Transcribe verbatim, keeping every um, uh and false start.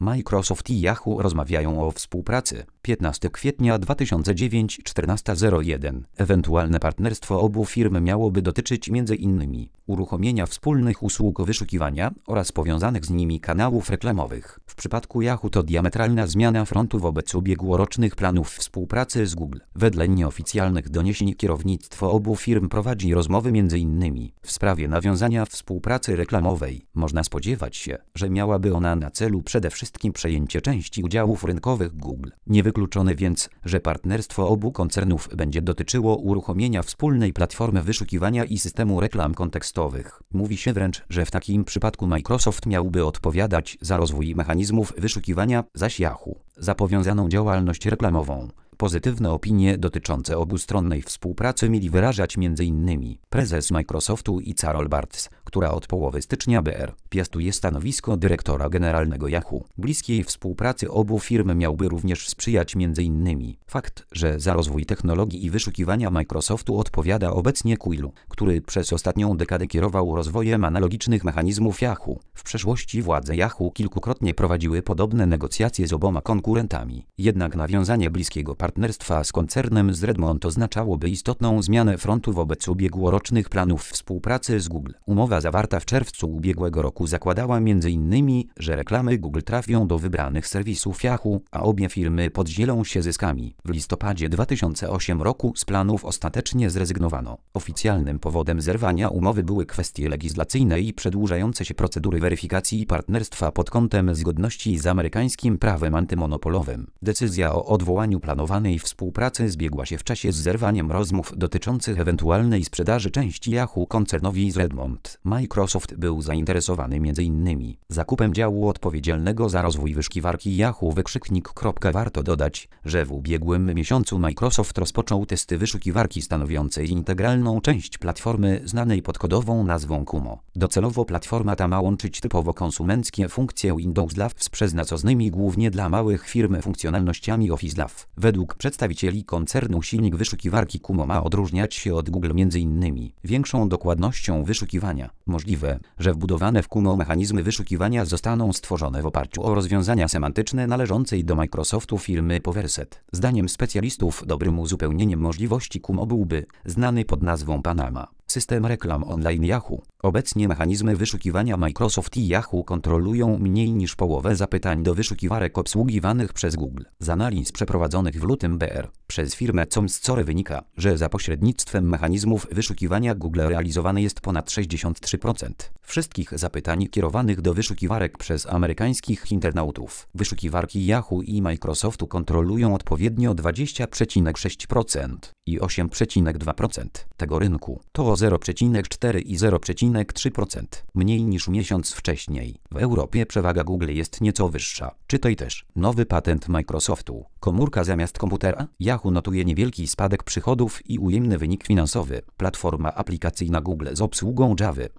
Microsoft i Yahoo rozmawiają o współpracy. piętnastego kwietnia dwa tysiące dziewiątego czternasta zero jeden. Ewentualne partnerstwo obu firm miałoby dotyczyć między innymi uruchomienia wspólnych usług wyszukiwania oraz powiązanych z nimi kanałów reklamowych. W przypadku Yahoo to diametralna zmiana frontu wobec ubiegłorocznych planów współpracy z Google. Wedle nieoficjalnych doniesień kierownictwo obu firm prowadzi rozmowy między innymi w sprawie nawiązania współpracy reklamowej. Można spodziewać się, że miałaby ona na celu przede wszystkim przejęcie części udziałów rynkowych Google. Niewykluczone więc, że partnerstwo obu koncernów będzie dotyczyło uruchomienia wspólnej platformy wyszukiwania i systemu reklam kontekstowych. Mówi się wręcz, że w takim przypadku Microsoft miałby odpowiadać za rozwój mechanizmów wyszukiwania, zaś Yahoo za powiązaną działalność reklamową. Pozytywne opinie dotyczące obustronnej współpracy mieli wyrażać między innymi prezes Microsoftu i Carol Bartz, która od połowy stycznia B R piastuje stanowisko dyrektora generalnego Yahoo. Bliskiej współpracy obu firm miałby również sprzyjać między innymi fakt, że za rozwój technologii i wyszukiwania Microsoftu odpowiada obecnie Quill, który przez ostatnią dekadę kierował rozwojem analogicznych mechanizmów Yahoo. W przeszłości władze Yahoo kilkukrotnie prowadziły podobne negocjacje z oboma konkurentami. Jednak nawiązanie bliskiego partnerstwa z koncernem z Redmond oznaczałoby istotną zmianę frontu wobec ubiegłorocznych planów współpracy z Google. Umowa zawarta w czerwcu ubiegłego roku zakładała między innymi, że reklamy Google trafią do wybranych serwisów Yahoo, a obie firmy podzielą się zyskami. W listopadzie dwa tysiące ósmego roku z planów ostatecznie zrezygnowano. Oficjalnym powodem zerwania umowy były kwestie legislacyjne i przedłużające się procedury weryfikacji partnerstwa pod kątem zgodności z amerykańskim prawem antymonopolowym. Decyzja o odwołaniu planowanej współpracy zbiegła się w czasie z zerwaniem rozmów dotyczących ewentualnej sprzedaży części Yahoo koncernowi z Redmond. Microsoft był zainteresowany między innymi zakupem działu odpowiedzialnego za rozwój wyszukiwarki Yahoo wykrzyknik. Warto dodać, że w ubiegłym miesiącu Microsoft rozpoczął testy wyszukiwarki stanowiącej integralną część platformy znanej pod kodową nazwą Kumo. Docelowo platforma ta ma łączyć typowo konsumenckie funkcje Windows Live z przeznaczonymi głównie dla małych firm funkcjonalnościami Office Live. Według przedstawicieli koncernu silnik wyszukiwarki Kumo ma odróżniać się od Google między innymi większą dokładnością wyszukiwania. Możliwe, że wbudowane w Kumo mechanizmy wyszukiwania zostaną stworzone w oparciu o rozwiązania semantyczne należącej do Microsoftu firmy Powerset. Zdaniem specjalistów dobrym uzupełnieniem możliwości Kumo byłby znany pod nazwą Panama system reklam online Yahoo. Obecnie mechanizmy wyszukiwania Microsoft i Yahoo kontrolują mniej niż połowę zapytań do wyszukiwarek obsługiwanych przez Google. Z analiz przeprowadzonych w lutym B R przez firmę Comscore wynika, że za pośrednictwem mechanizmów wyszukiwania Google realizowane jest ponad sześćdziesiąt trzy procent wszystkich zapytań kierowanych do wyszukiwarek przez amerykańskich internautów. Wyszukiwarki Yahoo i Microsoftu kontrolują odpowiednio dwadzieścia przecinek sześć procent i osiem przecinek dwa procent tego rynku. To zero przecinek cztery i zero przecinek trzy procent mniej niż miesiąc wcześniej. W Europie przewaga Google jest nieco wyższa. Czytaj też nowy patent Microsoftu. Komórka zamiast komputera. Yahoo notuje niewielki spadek przychodów i ujemny wynik finansowy. Platforma aplikacyjna Google z obsługą Java